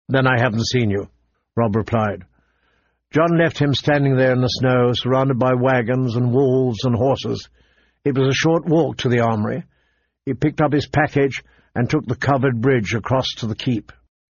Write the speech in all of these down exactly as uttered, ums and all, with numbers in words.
"Then I haven't seen you," Rob replied. John left him standing there in the snow, surrounded by wagons and wolves and horses. It was a short walk to the armory. He picked up his package and took the covered bridge across to the keep.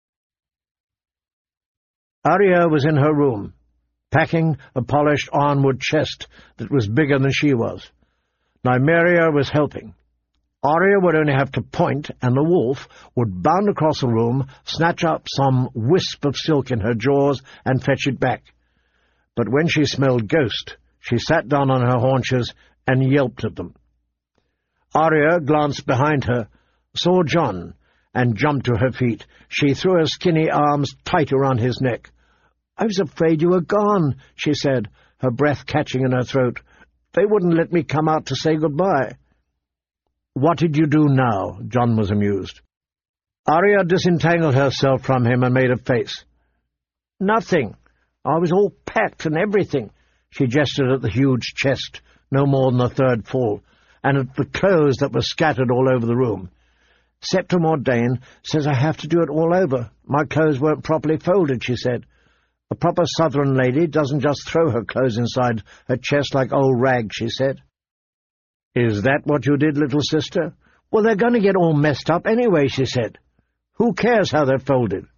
Arya was in her room, packing a polished ironwood chest that was bigger than she was. Nymeria was helping. Arya would only have to point, and the wolf would bound across the room, snatch up some wisp of silk in her jaws, and fetch it back. But when she smelled ghost, she sat down on her haunches and yelped at them. Arya glanced behind her, saw John, and jumped to her feet. She threw her skinny arms tight around his neck. "I was afraid you were gone," she said, her breath catching in her throat. "They wouldn't let me come out to say goodbye." "What did you do now?" John was amused. Arya disentangled herself from him and made a face. "Nothing. I was all packed and everything." She gestured at the huge chest, no more than a third full, and at the clothes that were scattered all over the room. "Septim Dane says I have to do it all over. My clothes weren't properly folded," she said. "A proper southern lady doesn't just throw her clothes inside her chest like old rags," she said. "Is that what you did, little sister?" "Well, they're going to get all messed up anyway," she said. "Who cares how they're folded?"